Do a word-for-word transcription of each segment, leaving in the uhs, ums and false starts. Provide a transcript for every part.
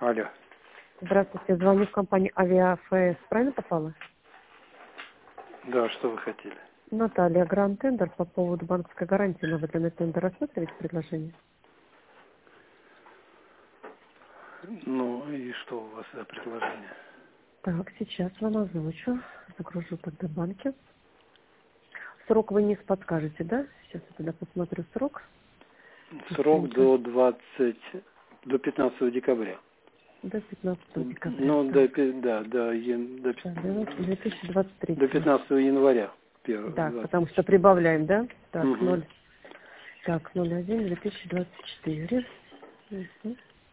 Алло. Здравствуйте, звоню в компанию Авиафс. Правильно попала? Да, что вы хотели? Наталья, Гранд Тендер по поводу банковской гарантии на выданный тендер. Рассмотрите предложение? Ну, и что у вас за предложение? Так, сейчас вам озвучу. Загружу тогда банки. Срок вы не подскажете, да? Сейчас я тогда посмотрю срок. Срок Быстренько. до двадцать, до пятнадцатого декабря. До пятнадцатого декабря. Ну, до, Так, пи- да, до, ян- до, так, пи- две тысячи двадцать третьего. до пятнадцатого января. Первый, Да, двадцать. потому что прибавляем, да? Так, Угу. ноль. Так, ноль один две тысячи двадцать четыре. Мгм.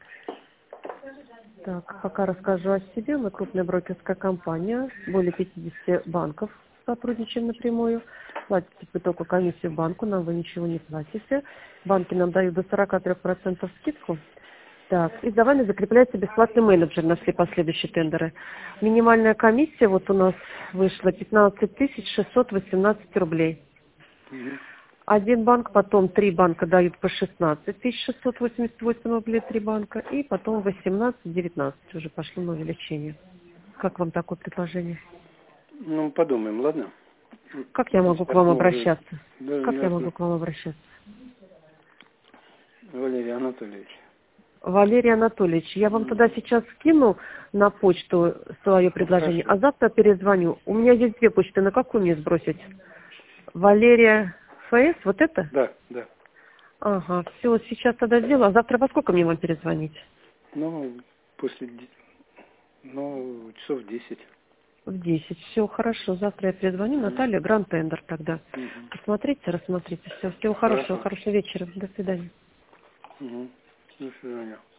Так, пока расскажу о себе. Мы крупная брокерская компания. Более пятидесяти банков сотрудничаем напрямую. Платите вы только комиссию банку, нам вы ничего не платите. Банки нам дают до сорока трёх процентов скидку. Так, и за вами закрепляется бесплатный менеджер на все последующие тендеры. Минимальная комиссия вот у нас вышла пятнадцать тысяч шестьсот восемнадцать рублей. Угу. Один банк, потом три банка дают по шестнадцать тысяч шестьсот восемьдесят восемь рублей, три банка, и потом восемнадцать девятнадцать уже пошло на увеличение. Как вам такое предложение? Ну, подумаем, ладно? Как я могу к Сейчас вам мы уже... обращаться? Да, Как я да, могу к вам обращаться? Валерий Анатольевич. Валерий Анатольевич, я вам Мгм. тогда сейчас скину на почту свое Ну, предложение, хорошо. а завтра перезвоню. У меня здесь две почты, на какую мне сбросить? Валерия ФС, вот это? Да, да. Ага, все, сейчас тогда сделаю. А завтра во сколько мне вам перезвонить? Ну, после... де- Ну, часов десять. В десять. Все, хорошо. Завтра я перезвоню. Мгм. Наталья, Гранд Тендер тогда. Мгм. Посмотрите, рассмотрите. Все, всего хорошего, Хорошо. хорошего вечера. До свидания. Угу. До свидания.